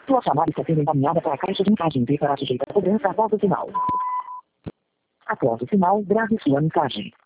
Sua chamada está sendo encaminhada para a caixa de mensagem e será sujeita a cobrança após o sinal. Após o sinal, grave sua mensagem.